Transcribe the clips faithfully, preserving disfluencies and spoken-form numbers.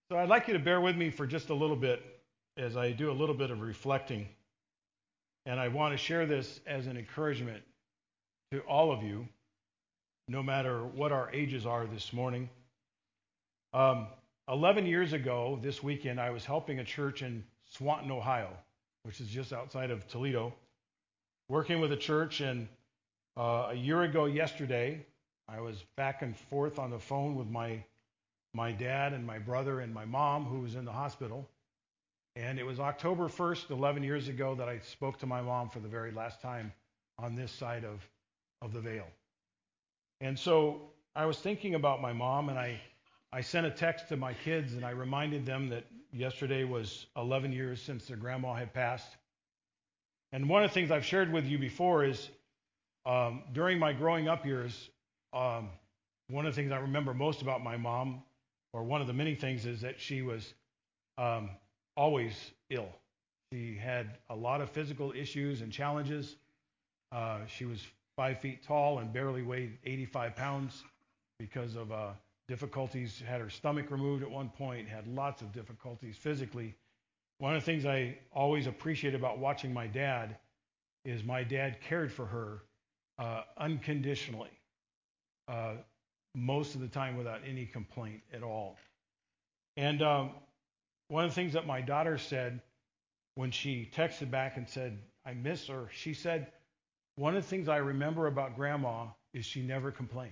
So I'd like you to bear with me for just a little bit as I do a little bit of reflecting. And I want to share this as an encouragement to all of you, no matter what our ages are this morning. Um, eleven years ago, this weekend, I was helping a church in Swanton, Ohio, which is just outside of Toledo, working with a church. And uh, a year ago yesterday, I was back and forth on the phone with my my dad and my brother and my mom, who was in the hospital. And it was October first, eleven years ago, that I spoke to my mom for the very last time on this side of, of the veil. And so I was thinking about my mom, and I, I sent a text to my kids, and I reminded them that yesterday was eleven years since their grandma had passed. And one of the things I've shared with you before is um, during my growing up years, um, one of the things I remember most about my mom, or one of the many things, is that she was um, always ill. She had a lot of physical issues and challenges. Uh, she was five feet tall and barely weighed eighty-five pounds because of uh, difficulties. Had her stomach removed at one point, had lots of difficulties physically. One of the things I always appreciate about watching my dad is my dad cared for her uh, unconditionally. Uh, most of the time without any complaint at all. And um, one of the things that my daughter said when she texted back and said, I miss her, she said, one of the things I remember about Grandma is she never complained.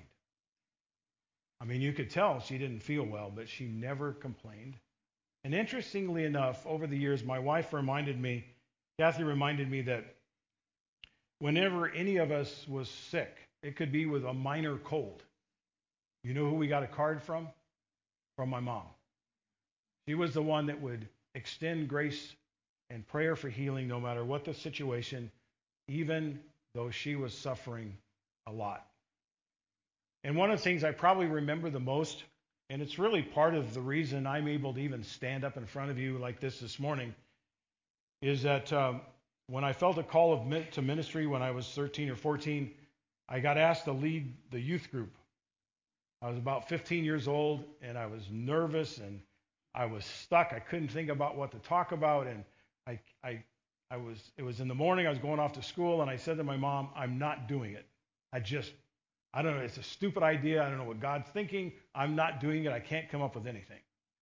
I mean, you could tell she didn't feel well, but she never complained. And interestingly enough, over the years, my wife reminded me, Kathy reminded me that whenever any of us was sick, it could be with a minor cold. You know who we got a card from? From my mom. She was the one that would extend grace and prayer for healing no matter what the situation, even though she was suffering a lot. And one of the things I probably remember the most, and it's really part of the reason I'm able to even stand up in front of you like this this morning, is that um, when I felt a call of to ministry when I was thirteen or fourteen, I got asked to lead the youth group. I was about fifteen years old, and I was nervous, and I was stuck. I couldn't think about what to talk about, and I, I, I was. It was in the morning. I was going off to school, and I said to my mom, "I'm not doing it. I just, I don't know. It's a stupid idea. I don't know what God's thinking. I'm not doing it. I can't come up with anything."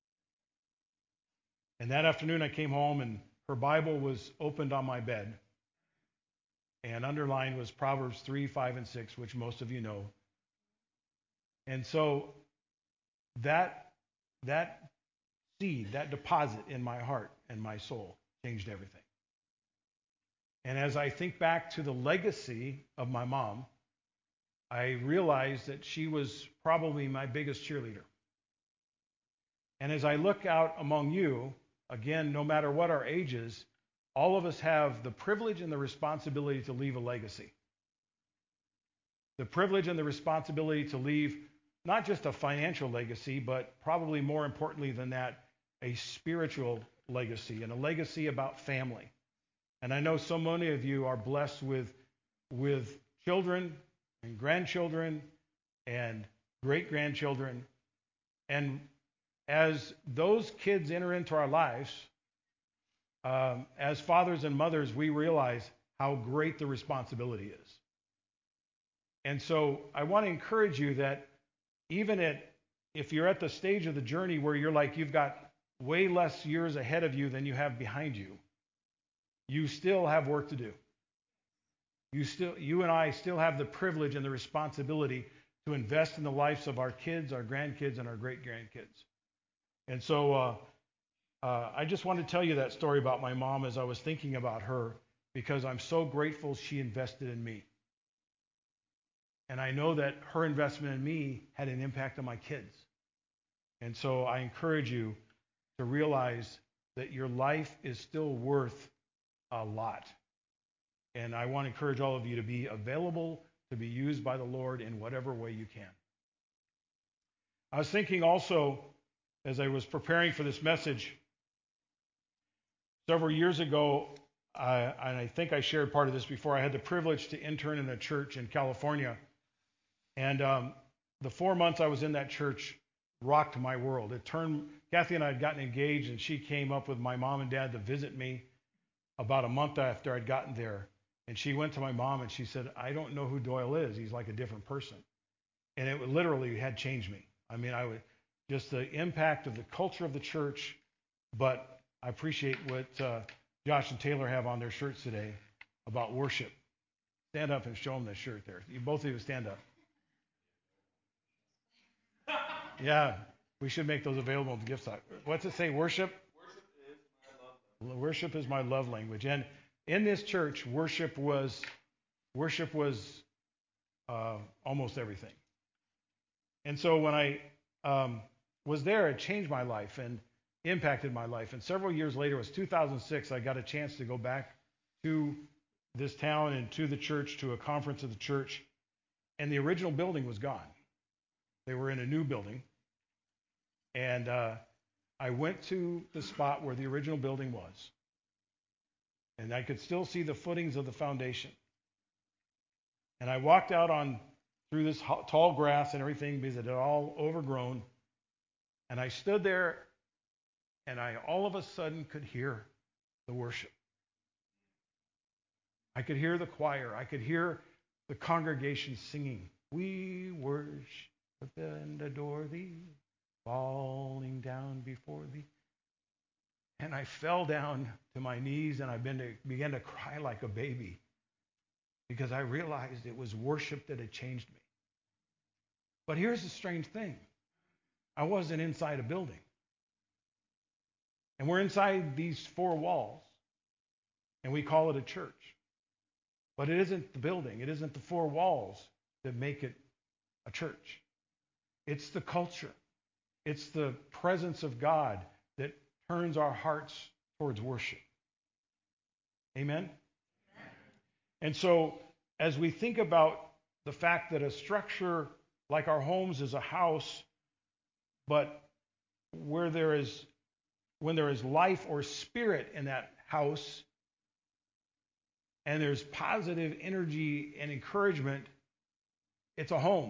And that afternoon, I came home, and her Bible was opened on my bed, and underlined was Proverbs three, five, and six, which most of you know. And so that that seed, that deposit in my heart and my soul changed everything. And as I think back to the legacy of my mom, I realized that she was probably my biggest cheerleader. And as I look out among you, again, no matter what our ages, all of us have the privilege and the responsibility to leave a legacy. The privilege and the responsibility to leave not just a financial legacy, but probably more importantly than that, a spiritual legacy, and a legacy about family. And I know so many of you are blessed with, with children and grandchildren and great-grandchildren. And as those kids enter into our lives, um, as fathers and mothers, we realize how great the responsibility is. And so I want to encourage you that even at, if you're at the stage of the journey where you're like, you've got way less years ahead of you than you have behind you, you still have work to do. You still, you and I still have the privilege and the responsibility to invest in the lives of our kids, our grandkids, and our great-grandkids. And so uh, uh, I just want to tell you that story about my mom as I was thinking about her, because I'm so grateful she invested in me. And I know that her investment in me had an impact on my kids. And so I encourage you to realize that your life is still worth a lot. And I want to encourage all of you to be available to be used by the Lord in whatever way you can. I was thinking also, as I was preparing for this message, several years ago, I, and I think I shared part of this before, I had the privilege to intern in a church in California. And um, the four months I was in that church, rocked my world. It turned, Kathy and I had gotten engaged, and she came up with my mom and dad to visit me about a month after I'd gotten there. And she went to my mom and she said, I don't know who Doyle is. He's like a different person. And it literally had changed me. I mean, I would just the impact of the culture of the church, but I appreciate what uh, Josh and Taylor have on their shirts today about worship. Stand up and show them this shirt there. You both of you stand up. Yeah, we should make those available at the gift shop. What's it say? Worship? Worship is my love language. And in this church, worship was worship was uh, almost everything. And so when I um, was there, it changed my life and impacted my life. And several years later, it was two thousand six, I got a chance to go back to this town and to the church, to a conference of the church. And the original building was gone. They were in a new building. And uh, I went to the spot where the original building was. And I could still see the footings of the foundation. And I walked out on through this tall grass and everything because it had all overgrown. And I stood there, and I all of a sudden could hear the worship. I could hear the choir. I could hear the congregation singing, "We worship and adore thee, falling down before thee." And I fell down to my knees, and I began to cry like a baby because I realized it was worship that had changed me. But here's the strange thing. I wasn't inside a building. And we're inside these four walls, and we call it a church. But it isn't the building. It isn't the four walls that make it a church. It's the culture. It's the presence of God that turns our hearts towards worship. Amen? Amen? And so as we think about the fact that a structure like our homes is a house, but where there is, when there is life or spirit in that house, and there's positive energy and encouragement, it's a home.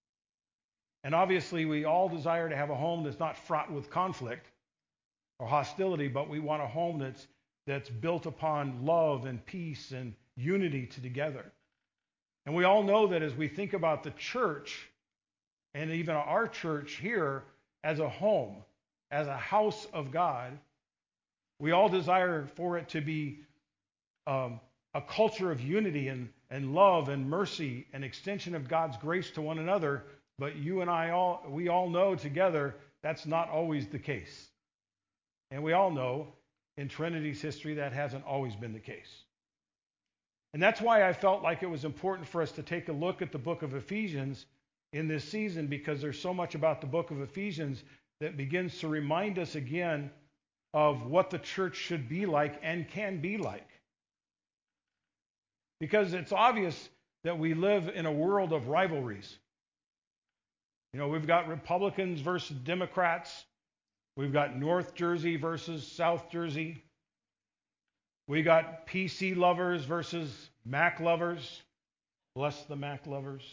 And obviously, we all desire to have a home that's not fraught with conflict or hostility, but we want a home that's that's built upon love and peace and unity together. And we all know that as we think about the church, and even our church here as a home, as a house of God, we all desire for it to be um, a culture of unity and, and love and mercy and extension of God's grace to one another. But you and I all, we all know together that's not always the case. And we all know in Trinity's history that hasn't always been the case. And that's why I felt like it was important for us to take a look at the book of Ephesians in this season, because there's so much about the book of Ephesians that begins to remind us again of what the church should be like and can be like. Because it's obvious that we live in a world of rivalries. You know, we've got Republicans versus Democrats. We've got North Jersey versus South Jersey. We got P C lovers versus Mac lovers. Bless the Mac lovers.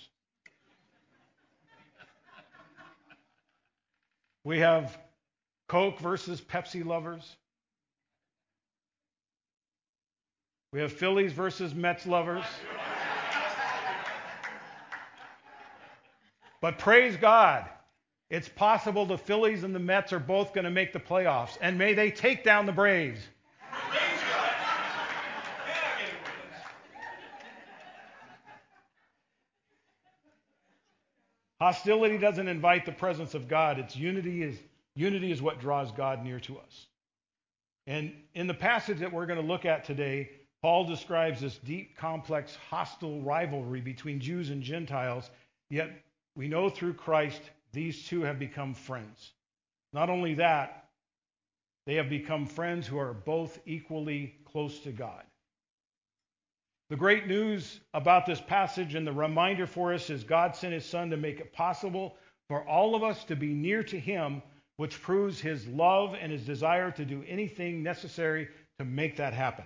We have Coke versus Pepsi lovers. We have Phillies versus Mets lovers. But praise God, it's possible the Phillies and the Mets are both going to make the playoffs. And may they take down the Braves. Hostility doesn't invite the presence of God. It's unity is unity is what draws God near to us. And in the passage that we're going to look at today, Paul describes this deep, complex, hostile rivalry between Jews and Gentiles, yet we know through Christ these two have become friends. Not only that, they have become friends who are both equally close to God. The great news about this passage and the reminder for us is God sent his Son to make it possible for all of us to be near to him, which proves his love and his desire to do anything necessary to make that happen.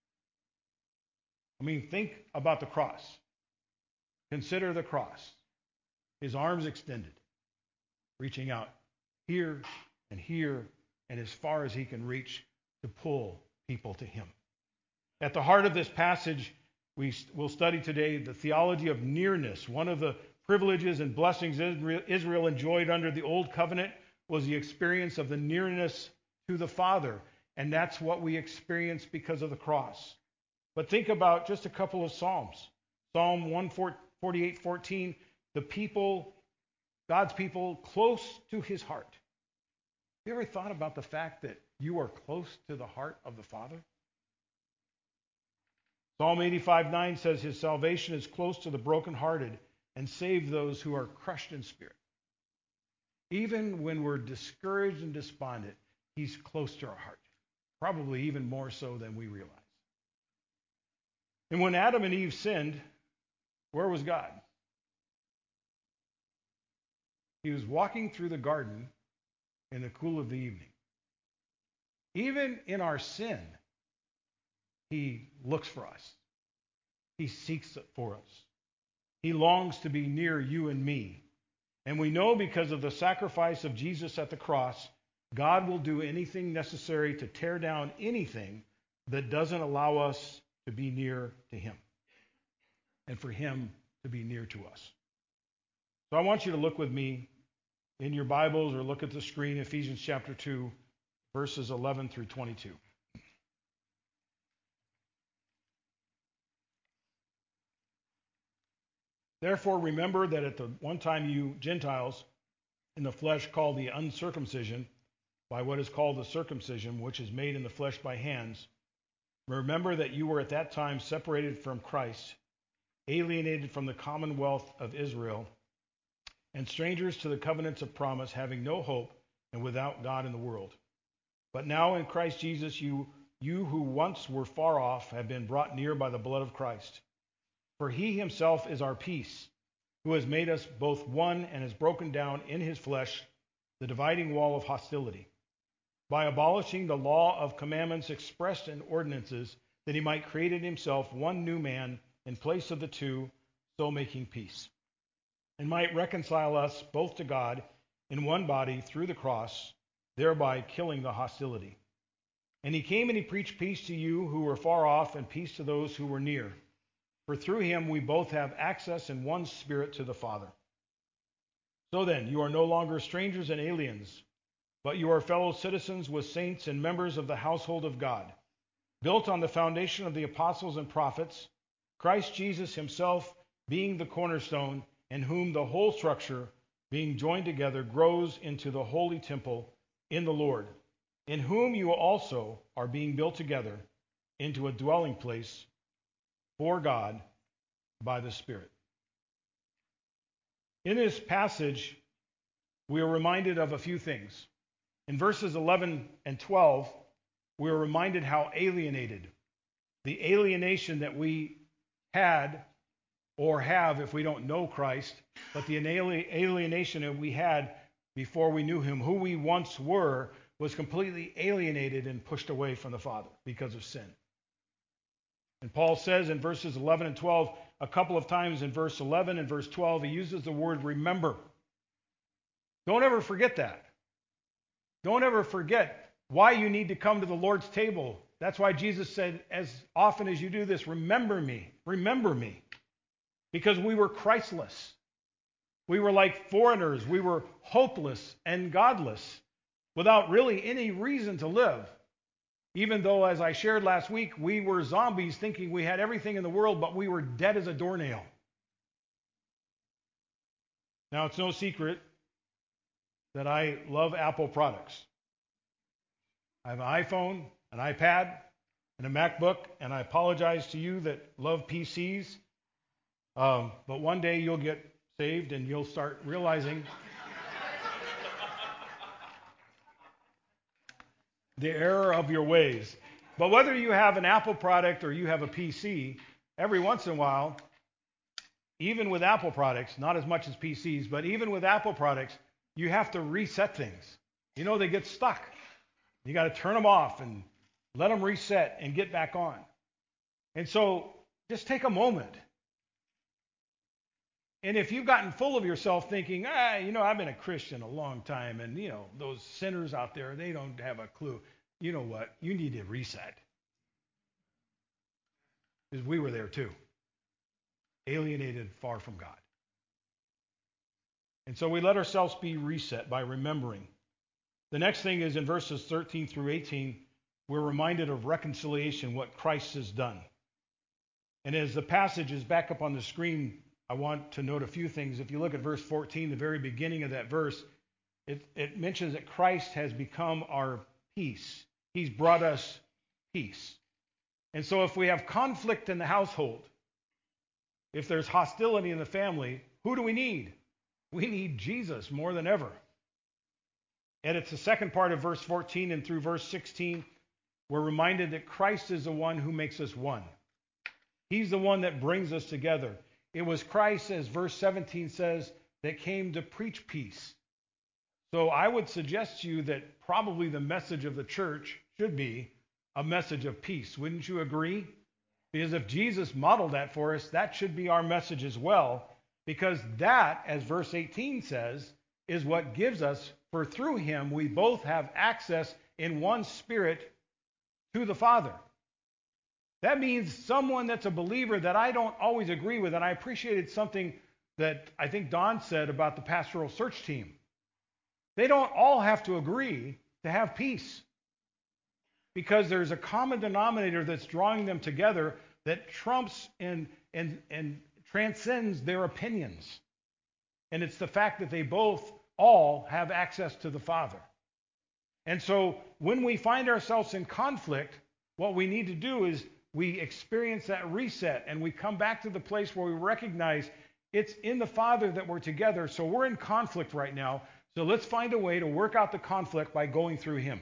I mean, think about the cross. Consider the cross. His arms extended, reaching out here and here and as far as he can reach to pull people to him. At the heart of this passage, we will study today the theology of nearness. One of the privileges and blessings Israel enjoyed under the Old Covenant was the experience of the nearness to the Father. And that's what we experience because of the cross. But think about just a couple of Psalms. Psalm one forty-eight fourteen, the people, God's people close to his heart. Have you ever thought about the fact that you are close to the heart of the Father? Psalm eighty-five nine says his salvation is close to the brokenhearted and save those who are crushed in spirit. Even when we're discouraged and despondent, he's close to our heart. Probably even more so than we realize. And when Adam and Eve sinned, where was God? He was walking through the garden in the cool of the evening. Even in our sin, he looks for us. He seeks it for us. He longs to be near you and me. And we know because of the sacrifice of Jesus at the cross, God will do anything necessary to tear down anything that doesn't allow us to be near to him and for him to be near to us. So I want you to look with me in your Bibles or look at the screen, Ephesians chapter two, verses eleven through twenty-two. Therefore, remember that at the one time you Gentiles in the flesh called the uncircumcision by what is called the circumcision, which is made in the flesh by hands. Remember that you were at that time separated from Christ, alienated from the commonwealth of Israel, and strangers to the covenants of promise, having no hope and without God in the world. But now in Christ Jesus, you, you who once were far off have been brought near by the blood of Christ. For he himself is our peace, who has made us both one and has broken down in his flesh the dividing wall of hostility, by abolishing the law of commandments expressed in ordinances, that he might create in himself one new man in place of the two, so making peace, and might reconcile us both to God in one body through the cross, thereby killing the hostility. And he came and he preached peace to you who were far off, and peace to those who were near. For through him we both have access in one Spirit to the Father. So then, you are no longer strangers and aliens, but you are fellow citizens with saints and members of the household of God, built on the foundation of the apostles and prophets, Christ Jesus himself being the cornerstone, in whom the whole structure, being joined together, grows into the holy temple in the Lord, in whom you also are being built together into a dwelling place for God by the Spirit. In this passage, we are reminded of a few things. In verses eleven and twelve, we are reminded how alienated, the alienation that we had or have if we don't know Christ, but the alienation that we had before we knew him, who we once were, was completely alienated and pushed away from the Father because of sin. And Paul says in verses eleven and twelve, a couple of times in verse eleven and verse twelve, he uses the word remember. Don't ever forget that. Don't ever forget why you need to come to the Lord's table. That's why Jesus said, as often as you do this, remember me. Remember me. Because we were Christless. We were like foreigners. We were hopeless and godless, without really any reason to live. Even though, as I shared last week, we were zombies thinking we had everything in the world, but we were dead as a doornail. Now, it's no secret that I love Apple products. I have an iPhone, an iPad, and a MacBook, and I apologize to you that love P Cs. Um, but one day you'll get saved and you'll start realizing the error of your ways. But whether you have an Apple product or you have a P C, every once in a while, even with Apple products, not as much as P Cs, but even with Apple products, you have to reset things. You know, they get stuck. You got to turn them off and let them reset and get back on. And so just take a moment And if you've gotten full of yourself thinking, ah, you know, I've been a Christian a long time, and, you know, those sinners out there, they don't have a clue. You know what? You need to reset. Because we were there too. Alienated, far from God. And so we let ourselves be reset by remembering. The next thing is in verses thirteen through eighteen, we're reminded of reconciliation, what Christ has done. And as the passage is back up on the screen, I want to note a few things. If you look at verse fourteen, the very beginning of that verse, it, it mentions that Christ has become our peace. He's brought us peace. And so if we have conflict in the household, if there's hostility in the family, who do we need? We need Jesus more than ever. And it's the second part of verse fourteen and through verse sixteen, we're reminded that Christ is the one who makes us one. He's the one that brings us together. It was Christ, as verse seventeen says, that came to preach peace. So I would suggest to you that probably the message of the church should be a message of peace. Wouldn't you agree? Because if Jesus modeled that for us, that should be our message as well. Because that, as verse eighteen says, is what gives us, for through him we both have access in one spirit to the Father. That means someone that's a believer that I don't always agree with, and I appreciated something that I think Don said about the pastoral search team. They don't all have to agree to have peace, because there's a common denominator that's drawing them together that trumps and, and, and transcends their opinions. And it's the fact that they both all have access to the Father. And so when we find ourselves in conflict, what we need to do is we experience that reset, and we come back to the place where we recognize it's in the Father that we're together. So we're in conflict right now. So let's find a way to work out the conflict by going through him.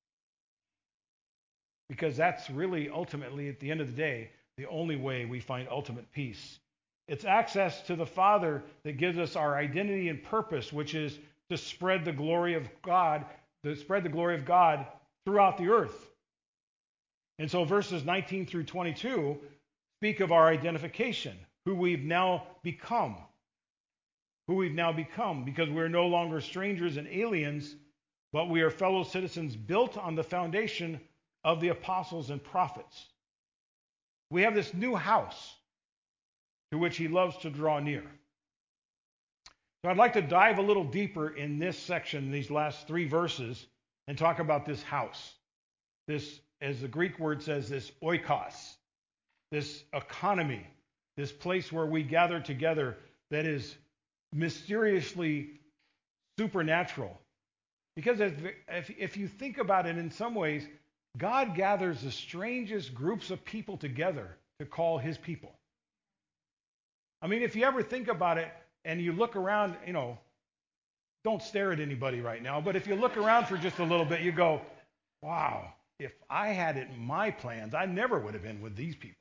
Because that's really ultimately, at the end of the day, the only way we find ultimate peace. It's access to the Father that gives us our identity and purpose, which is to spread the glory of God, to spread the glory of God throughout the earth. And so verses nineteen through twenty-two speak of our identification, who we've now become. Who we've now become, because we're no longer strangers and aliens, but we are fellow citizens built on the foundation of the apostles and prophets. We have this new house to which he loves to draw near. So I'd like to dive a little deeper in this section, these last three verses, and talk about this house. This, as the Greek word says, this oikos, this economy, this place where we gather together that is mysteriously supernatural. Because if, if, if you think about it in some ways, God gathers the strangest groups of people together to call his people. I mean, if you ever think about it and you look around, you know, don't stare at anybody right now, but if you look around for just a little bit, you go, wow, if I had it in my plans, I never would have been with these people.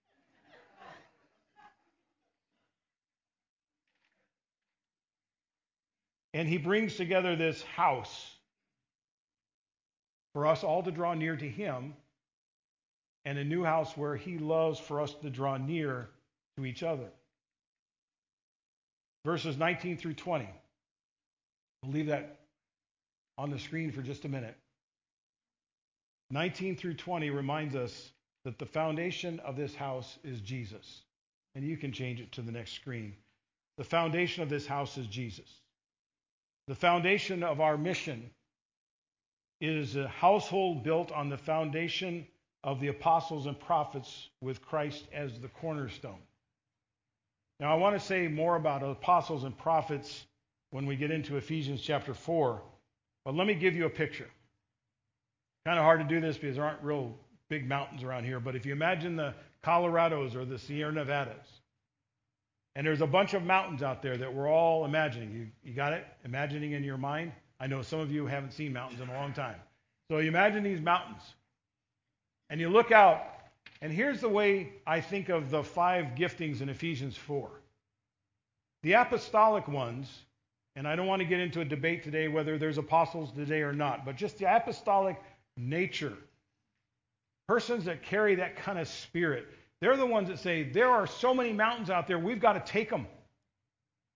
And he brings together this house for us all to draw near to him, and a new house where he loves for us to draw near to each other. Verses nineteen through twenty. We'll leave that on the screen for just a minute. nineteen through twenty reminds us that the foundation of this house is Jesus. And you can change it to the next screen. The foundation of this house is Jesus. The foundation of our mission is a household built on the foundation of the apostles and prophets with Christ as the cornerstone. Now, I want to say more about apostles and prophets when we get into Ephesians chapter four, but let me give you a picture. Kind of hard to do this because there aren't real big mountains around here, but if you imagine the Colorados or the Sierra Nevadas, and there's a bunch of mountains out there that we're all imagining. You, you got it? Imagining in your mind? I know some of you haven't seen mountains in a long time. So you imagine these mountains, and you look out, and here's the way I think of the five giftings in Ephesians four. The apostolic ones, and I don't want to get into a debate today whether there's apostles today or not, but just the apostolic nature, persons that carry that kind of spirit, they're the ones that say, there are so many mountains out there, we've got to take them.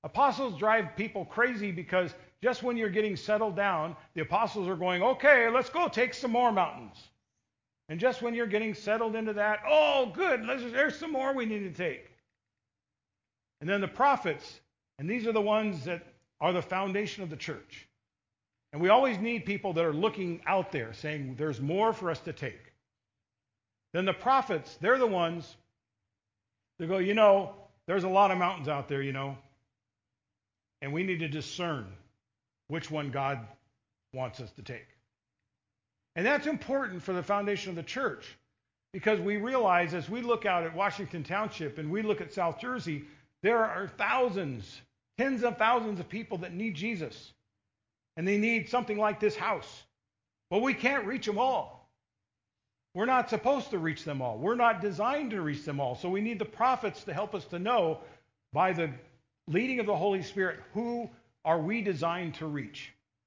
Apostles drive people crazy because just when you're getting settled down, the apostles are going, okay, let's go take some more mountains. And just when you're getting settled into that, oh, good, let's, there's some more we need to take. And then the prophets, and these are the ones that are the foundation of the church. And we always need people that are looking out there saying there's more for us to take. Then the prophets, they're the ones that go, you know, there's a lot of mountains out there, you know, and we need to discern which one God wants us to take. And that's important for the foundation of the church because we realize as we look out at Washington Township and we look at South Jersey, there are thousands, tens of thousands of people that need Jesus. And they need something like this house. But we can't reach them all. We're not supposed to reach them all. We're not designed to reach them all. So we need the prophets to help us to know by the leading of the Holy Spirit, who are we designed to reach?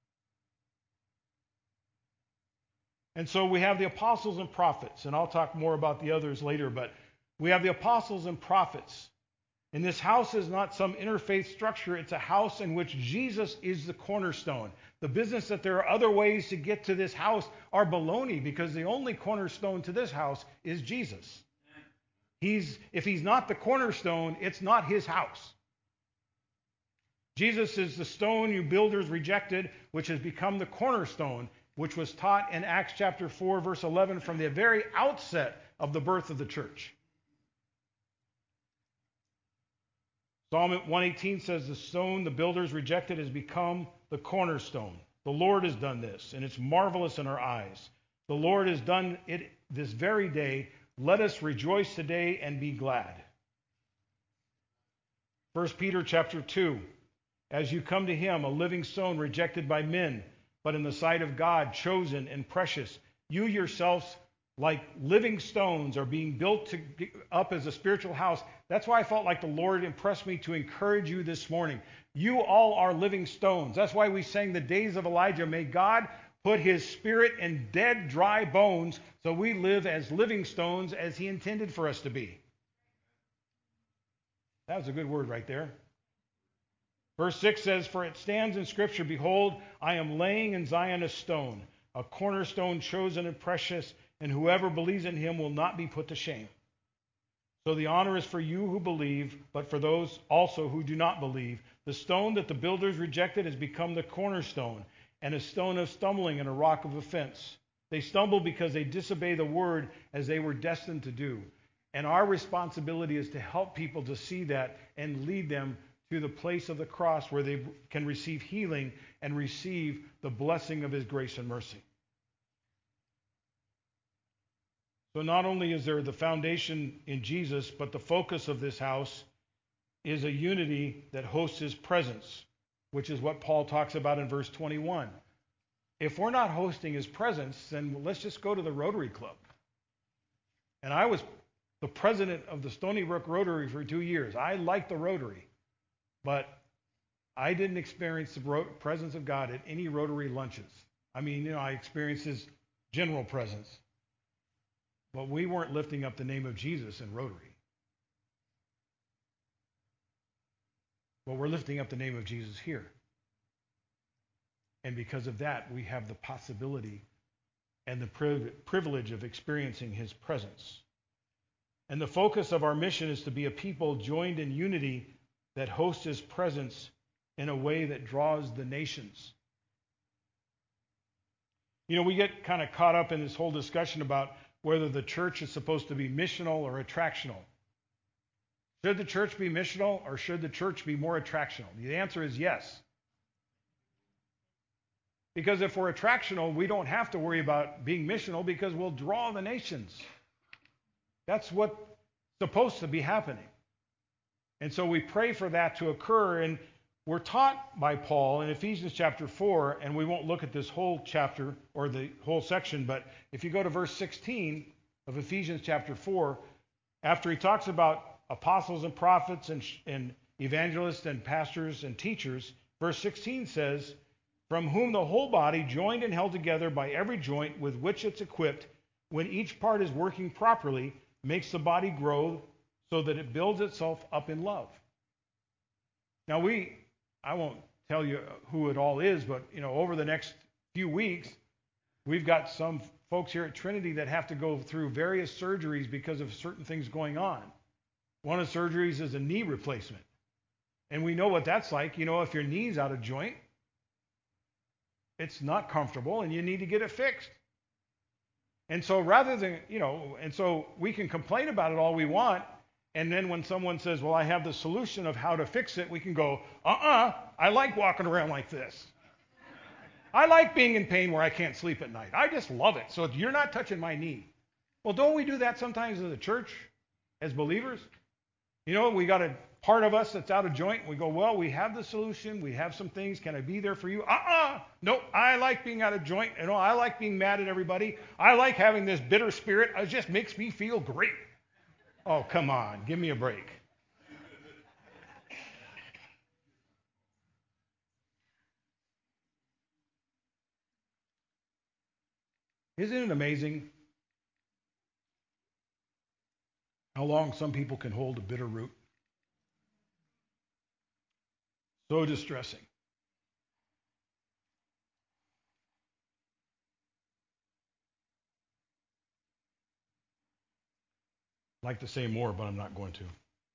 And so we have the apostles and prophets, and I'll talk more about the others later, but we have the apostles and prophets. And this house is not some interfaith structure. It's a house in which Jesus is the cornerstone. The business that there are other ways to get to this house are baloney because the only cornerstone to this house is Jesus. He's, if he's not the cornerstone, it's not his house. Jesus is the stone you builders rejected, which has become the cornerstone, which was taught in Acts chapter four, verse eleven, from the very outset of the birth of the church. Psalm one eighteen says, the stone the builders rejected has become the cornerstone. The Lord has done this, and it's marvelous in our eyes. The Lord has done it this very day. Let us rejoice today and be glad. First Peter chapter two, as you come to him, a living stone rejected by men, but in the sight of God, chosen and precious, you yourselves, like living stones, are being built to, up as a spiritual house. That's why I felt like the Lord impressed me to encourage you this morning. You all are living stones. That's why we sang the days of Elijah. May God put his spirit in dead, dry bones so we live as living stones as he intended for us to be. That was a good word right there. Verse six says, for it stands in Scripture, behold, I am laying in Zion a stone, a cornerstone chosen and precious, and whoever believes in him will not be put to shame. So the honor is for you who believe, but for those also who do not believe. The stone that the builders rejected has become the cornerstone, and a stone of stumbling and a rock of offense. They stumble because they disobey the word as they were destined to do. And our responsibility is to help people to see that and lead them to the place of the cross where they can receive healing and receive the blessing of his grace and mercy. So not only is there the foundation in Jesus, but the focus of this house is a unity that hosts his presence, which is what Paul talks about in verse twenty-one. If we're not hosting his presence, then let's just go to the Rotary Club. And I was the president of the Stony Brook Rotary for two years. I liked the Rotary, but I didn't experience the ro- presence of God at any Rotary lunches. I mean, you know, I experienced his general presence. But we weren't lifting up the name of Jesus in Rotary. But we're lifting up the name of Jesus here. And because of that, we have the possibility and the privilege of experiencing his presence. And the focus of our mission is to be a people joined in unity that hosts his presence in a way that draws the nations. You know, we get kind of caught up in this whole discussion about whether the church is supposed to be missional or attractional. Should the church be missional or should the church be more attractional? The answer is yes. Because if we're attractional, we don't have to worry about being missional because we'll draw the nations. That's what's supposed to be happening. And so we pray for that to occur. And we're taught by Paul in Ephesians chapter four, and we won't look at this whole chapter or the whole section, but if you go to verse sixteen of Ephesians chapter four, after he talks about apostles and prophets and, and evangelists and pastors and teachers, verse sixteen says, from whom the whole body, joined and held together by every joint with which it's equipped, when each part is working properly, makes the body grow so that it builds itself up in love. Now we, I won't tell you who it all is, but you know, over the next few weeks, we've got some folks here at Trinity that have to go through various surgeries because of certain things going on. One of the surgeries is a knee replacement. And we know what that's like. You know, if your knee's out of joint, it's not comfortable and you need to get it fixed. And so rather than, you know, and so we can complain about it all we want. And then when someone says, well, I have the solution of how to fix it, we can go, uh-uh, I like walking around like this. I like being in pain where I can't sleep at night. I just love it. So you're not touching my knee. Well, don't we do that sometimes as a church, as believers? You know, we got a part of us that's out of joint. We go, well, we have the solution. We have some things. Can I be there for you? Uh-uh. Nope. I like being out of joint. You know, I like being mad at everybody. I like having this bitter spirit. It just makes me feel great. Oh, come on. Give me a break. Isn't it amazing how long some people can hold a bitter root? So distressing. I'd like to say more, but I'm not going to.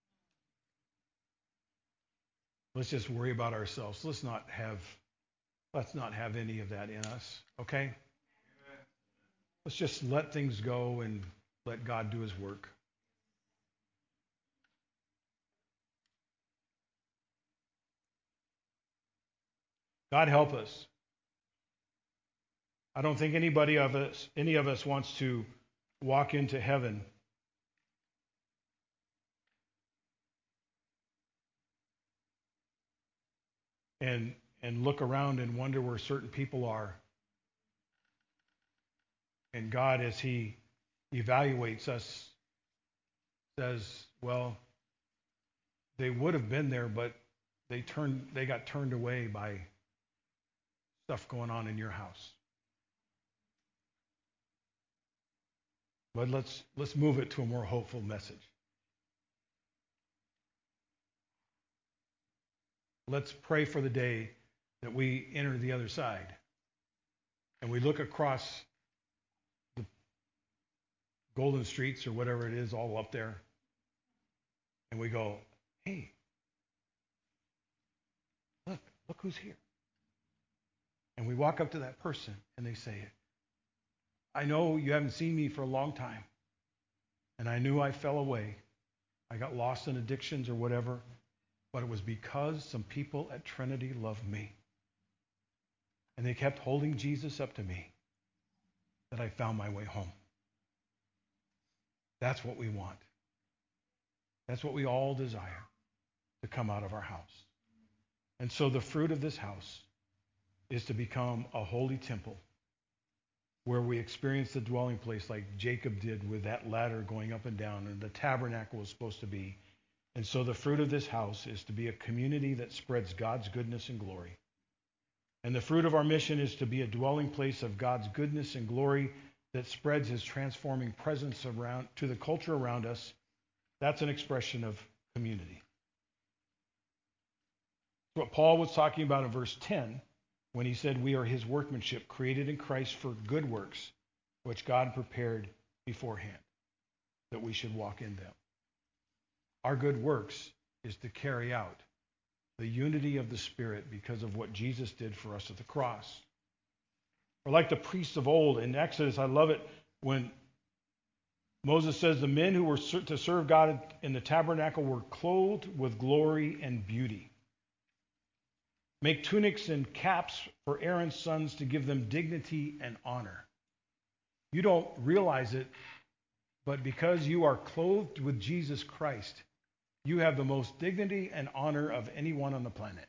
Let's just worry about ourselves. Let's not have let's not have any of that in us, okay? Let's just let things go and let God do his work. God help us. I don't think anybody of us, any of us wants to walk into heaven and and look around and wonder where certain people are. And God, as he evaluates us, says, well, they would have been there, but they turned they got turned away by stuff going on in your house. But let's let's move it to a more hopeful message. Let's pray for the day that we enter the other side and we look across the golden streets or whatever it is all up there and we go, hey, look, look who's here. And we walk up to that person and they say, I know you haven't seen me for a long time, and I knew I fell away. I got lost in addictions or whatever, but it was because some people at Trinity loved me. And they kept holding Jesus up to me that I found my way home. That's what we want. That's what we all desire, to come out of our house. And so the fruit of this house is to become a holy temple where we experience the dwelling place like Jacob did with that ladder going up and down, and the tabernacle was supposed to be. And so the fruit of this house is to be a community that spreads God's goodness and glory. And the fruit of our mission is to be a dwelling place of God's goodness and glory that spreads his transforming presence around to the culture around us. That's an expression of community. It's what Paul was talking about in verse ten when he said, we are his workmanship, created in Christ for good works, which God prepared beforehand, that we should walk in them. Our good works is to carry out the unity of the Spirit because of what Jesus did for us at the cross. Or like the priests of old in Exodus, I love it when Moses says the men who were to serve God in the tabernacle were clothed with glory and beauty. Make tunics and caps for Aaron's sons to give them dignity and honor. You don't realize it, but because you are clothed with Jesus Christ, you have the most dignity and honor of anyone on the planet.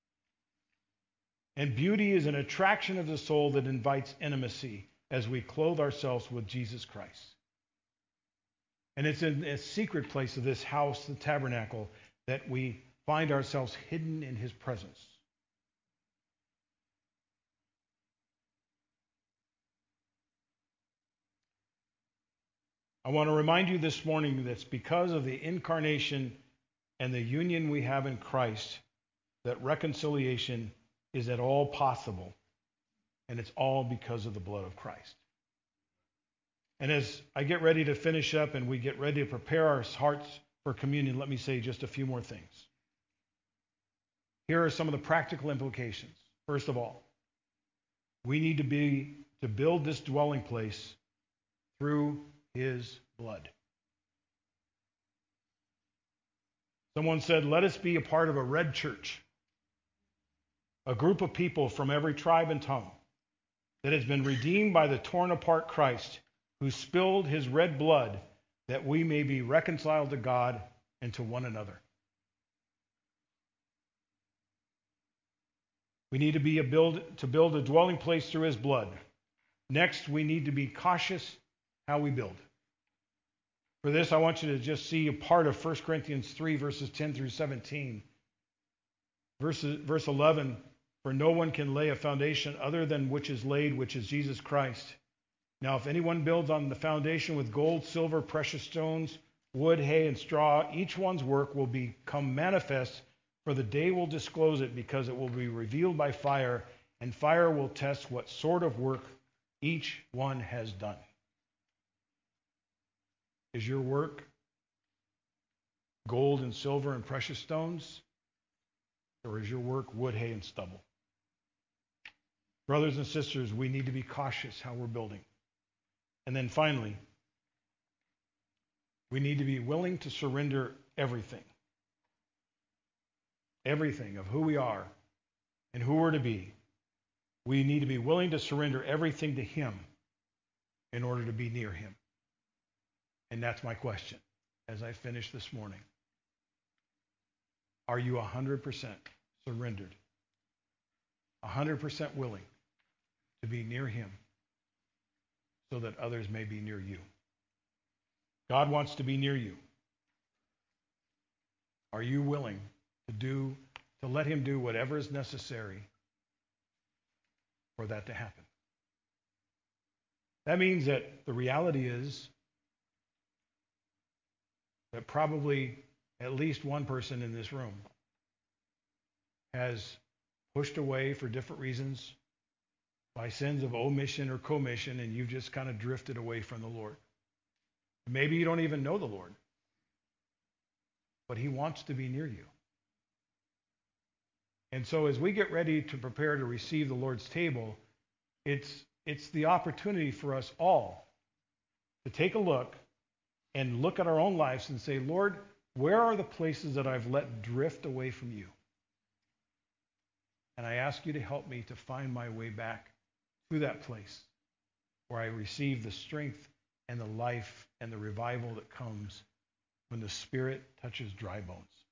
And beauty is an attraction of the soul that invites intimacy as we clothe ourselves with Jesus Christ. And it's in a secret place of this house, the tabernacle, that we find ourselves hidden in his presence. I want to remind you this morning that it's because of the incarnation and the union we have in Christ that reconciliation is at all possible, and it's all because of the blood of Christ. And as I get ready to finish up and we get ready to prepare our hearts for communion, let me say just a few more things. Here are some of the practical implications. First of all, we need to be to build this dwelling place through his blood. Someone said, let us be a part of a red church, a group of people from every tribe and tongue that has been redeemed by the torn apart Christ, who spilled his red blood that we may be reconciled to God and to one another. We need to be a build to build a dwelling place through his blood. Next, we need to be cautious how we build. For this, I want you to just see a part of First Corinthians three, verses ten through seventeen. Verse, verse eleven, for no one can lay a foundation other than which is laid, which is Jesus Christ. Now, if anyone builds on the foundation with gold, silver, precious stones, wood, hay, and straw, each one's work will become manifest, for the day will disclose it, because it will be revealed by fire, and fire will test what sort of work each one has done. Is your work gold and silver and precious stones? Or is your work wood, hay, and stubble? Brothers and sisters, we need to be cautious how we're building. And then finally, we need to be willing to surrender everything. Everything of who we are and who we're to be. We need to be willing to surrender everything to him in order to be near him. And that's my question as I finish this morning. Are you one hundred percent surrendered? one hundred percent willing to be near him so that others may be near you? God wants to be near you. Are you willing to do, to let him do whatever is necessary for that to happen? That means that the reality is that probably at least one person in this room has pushed away for different reasons by sins of omission or commission, and you've just kind of drifted away from the Lord. Maybe you don't even know the Lord, but he wants to be near you. And so as we get ready to prepare to receive the Lord's table, it's, it's the opportunity for us all to take a look and look at our own lives and say, Lord, where are the places that I've let drift away from you? And I ask you to help me to find my way back to that place where I receive the strength and the life and the revival that comes when the Spirit touches dry bones.